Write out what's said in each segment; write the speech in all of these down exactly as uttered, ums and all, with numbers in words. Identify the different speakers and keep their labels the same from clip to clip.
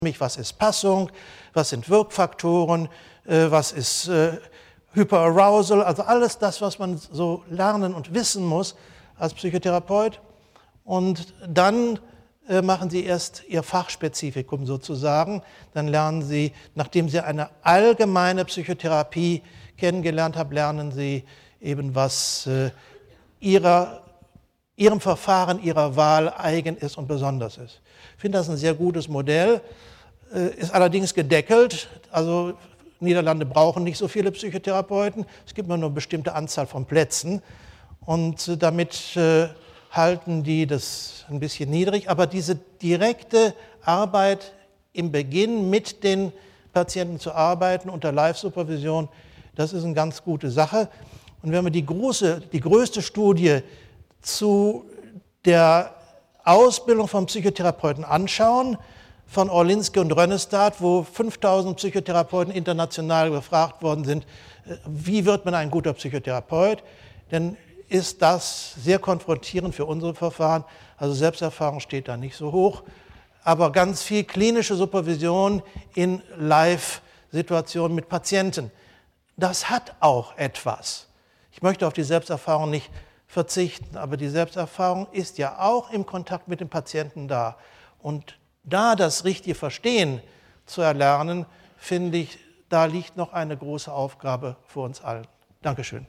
Speaker 1: Was ist Passung, was sind Wirkfaktoren, äh, was ist äh, Hyperarousal, also alles das, was man so lernen und wissen muss als Psychotherapeut. Und dann äh, machen Sie erst Ihr Fachspezifikum sozusagen. Dann lernen Sie, nachdem Sie eine allgemeine Psychotherapie kennengelernt haben, lernen Sie eben, was äh, ihrer, Ihrem Verfahren, Ihrer Wahl eigen ist und besonders ist. Ich finde das ein sehr gutes Modell. Ist allerdings gedeckelt, also Niederlande brauchen nicht so viele Psychotherapeuten, es gibt nur eine bestimmte Anzahl von Plätzen und damit äh, halten die das ein bisschen niedrig, aber diese direkte Arbeit im Beginn mit den Patienten zu arbeiten unter Live-Supervision, das ist eine ganz gute Sache. Und wenn wir die, große, die größte Studie zu der Ausbildung von Psychotherapeuten anschauen, von Orlinsky und Rönnestad, wo fünftausend Psychotherapeuten international befragt worden sind, wie wird man ein guter Psychotherapeut, dann ist das sehr konfrontierend für unsere Verfahren. Also Selbsterfahrung steht da nicht so hoch, aber ganz viel klinische Supervision in Live-Situationen mit Patienten. Das hat auch etwas. Ich möchte auf die Selbsterfahrung nicht verzichten, aber die Selbsterfahrung ist ja auch im Kontakt mit dem Patienten da. Und da das richtige Verstehen zu erlernen, finde ich, da liegt noch eine große Aufgabe vor uns allen. Dankeschön.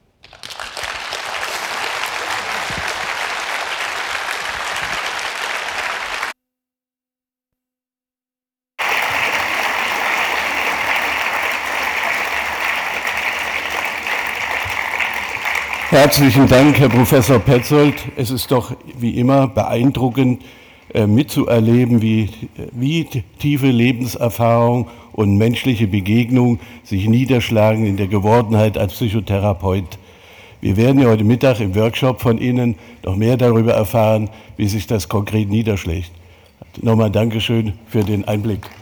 Speaker 2: Herzlichen Dank, Herr Professor Petzold. Es ist doch wie immer beeindruckend, mitzuerleben, wie, wie tiefe Lebenserfahrung und menschliche Begegnung sich niederschlagen in der Gewordenheit als Psychotherapeut. Wir werden ja heute Mittag im Workshop von Ihnen noch mehr darüber erfahren, wie sich das konkret niederschlägt. Nochmal Dankeschön für den Einblick.